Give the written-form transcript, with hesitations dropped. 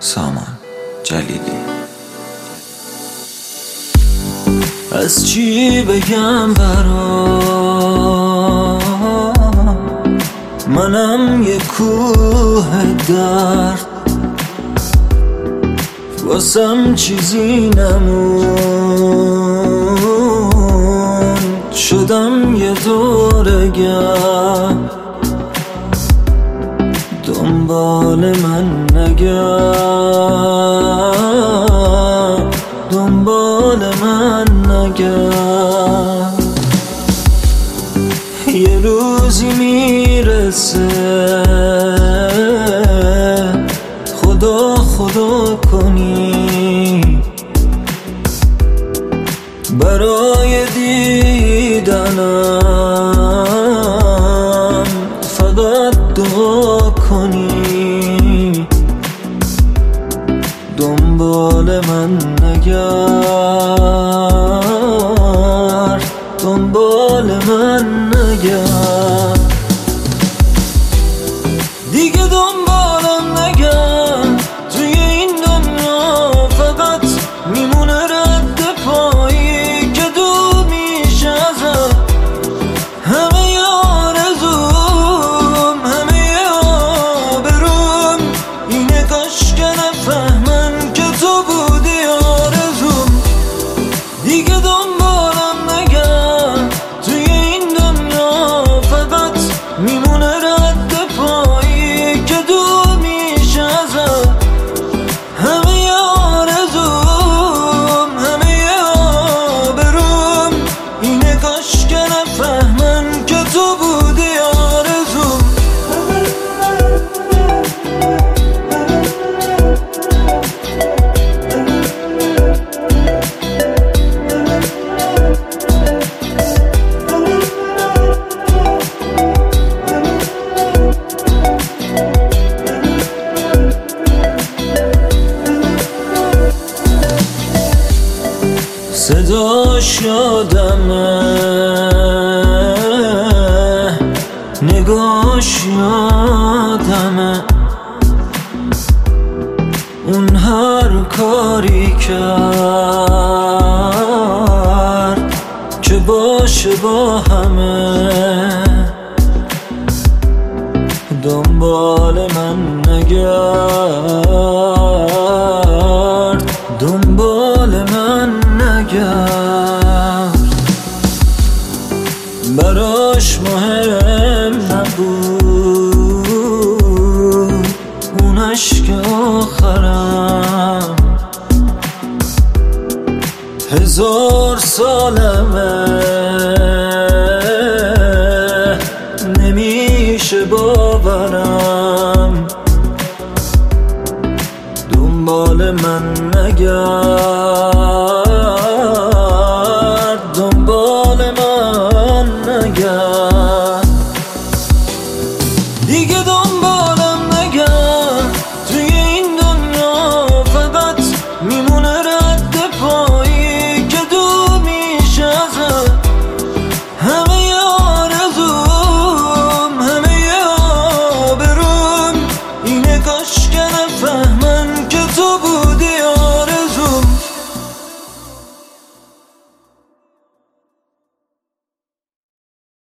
سامان جلیلی. از چی بگم برات، منم یه کوه درد، واسم چیزی نموند، شدم یه دورگرد. دنبال من نگرد، دنبال من نگرد. یه روزی میرسه خدا خدا کنی، برای دیدنم فقط دعا کنی. دنبال من نگرد، دنبال من نگرد. دیگه دنبالم نگرد، توی این دنیا فقط میمونه رد پایی که دور میشه ازم. همه آرزوم، همه آبروم اینه، کاش که نفهمن که تو بودی آرزوم. دیگه دنبالم نگرد، توی این دنیا فقط میمونه رد پایی که دور میشه ازم. همه آرزوم، همه آبروم اینه، کاش که نفهمن که تو بودی آرزوم. صداش یادمه، نگاش یادمه، اون هر کاری کرد که باشه با همه. دنبال من نگرد، دنبال من نگرد. براش مهم نبود اون عشق آخرم. 1000 سالمه نمیشه باورم. دنبال من نگرد، دنبال من نگرد.